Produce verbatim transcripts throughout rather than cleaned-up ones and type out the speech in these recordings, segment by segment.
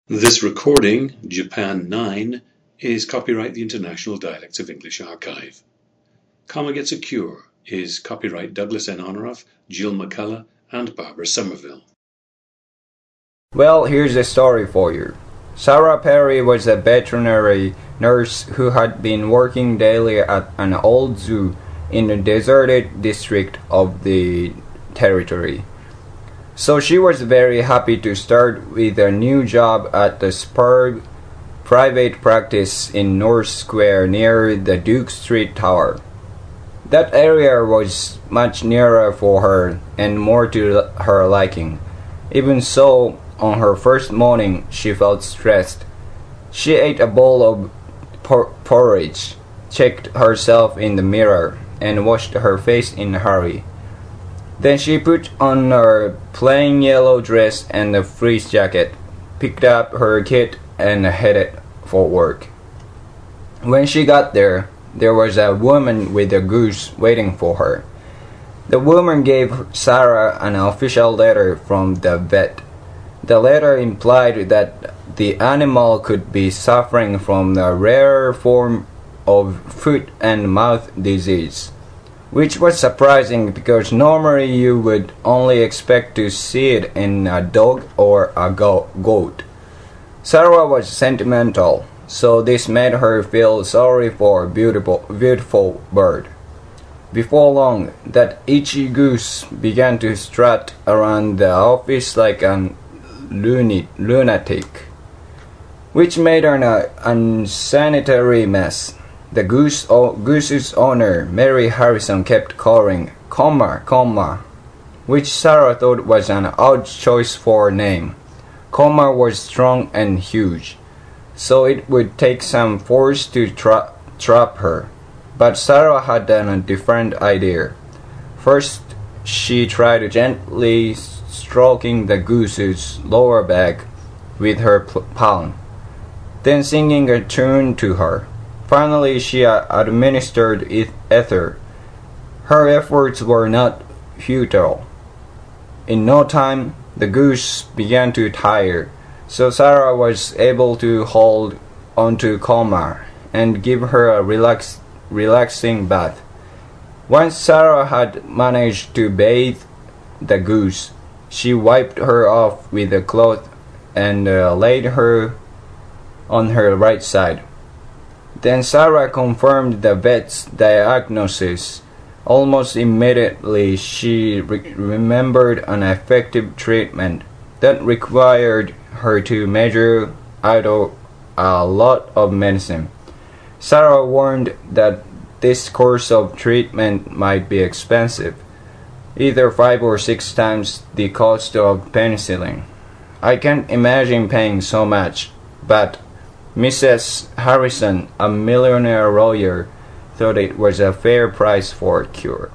This recording, Japan nine, is copyright the International Dialects of English Archive. Comma Gets a Cure is copyright Douglas N. Honorath, Jill McCullough, and Barbara Somerville. Well, here's a story for you. Sarah Perry was a veterinary nurse who had been working daily at an old zoo in the deserted district of the territory. So she was very happy to start with a new job at the superb private practice in North Square near the Duke Street Tower. That area was much nearer for her and more to her liking. Even so, on her first morning, she felt stressed. She ate a bowl of por- porridge, checked herself in the mirror, and washed her face in a hurry. Then she put on her plain yellow dress and a fleece jacket, picked up her kit, and headed for work. When she got there, there was a woman with a goose waiting for her. The woman gave Sarah an official letter from the vet. The letter implied that the animal could be suffering from a rare form of foot and mouth disease, which was surprising because normally you would only expect to see it in a dog or a go- goat. Sarah was sentimental, so this made her feel sorry for a beautiful, beautiful bird. Before long, that itchy goose began to strut around the office like an luni- lunatic, which made her an unsanitary mess. The goose o- goose's owner, Mary Harrison, kept calling Comma, Comma, which Sarah thought was an odd choice for a name. Comma was strong and huge, so it would take some force to tra- trap her. But Sarah had a different idea. First, she tried gently stroking the goose's lower back with her p- palm, then singing a tune to her. Finally, she administered ether. Her efforts were not futile. In no time, the goose began to tire, so Sarah was able to hold onto Comma and give her a relax, relaxing bath. Once Sarah had managed to bathe the goose, she wiped her off with a cloth and uh, laid her on her right side. Then Sarah confirmed the vet's diagnosis. Almost immediately, she re- remembered an effective treatment that required her to measure out a lot of medicine. Sarah warned that this course of treatment might be expensive, either five or six times the cost of penicillin. I can't imagine paying so much, but Missus Harrison, a millionaire lawyer, thought it was a fair price for a cure.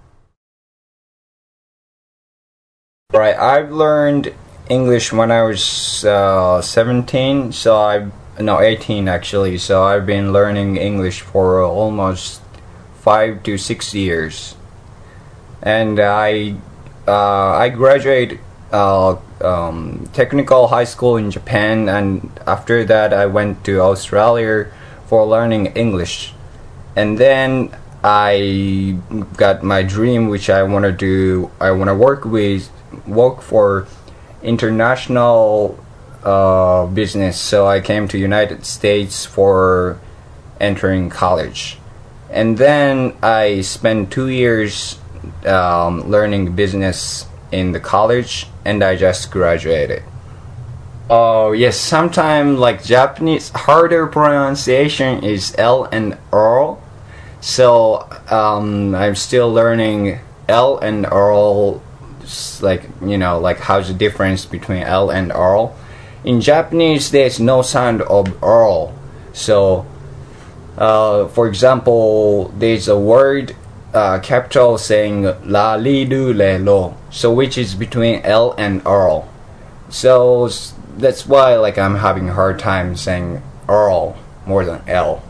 Right, I've learned English when I was uh, seventeen, so I no eighteen actually. So I've been learning English for almost five to six years, and I uh, I graduated uh, um, technical high school in Japan, and after that I went to Australia for learning English. And then I got my dream, which I want to do. I want to work with, work for international uh, business. So I came to United States for entering college, and then I spent two years um, learning business in the college, and I just graduated. Oh yes, sometimes like Japanese harder pronunciation is L and R. So um, I'm still learning L and R, like you know, like how's the difference between L and R. In Japanese, there's no sound of R. So, uh, for example, there's a word uh, capital saying la li du le lo, so which is between L and R. So that's why like I'm having a hard time saying R more than L.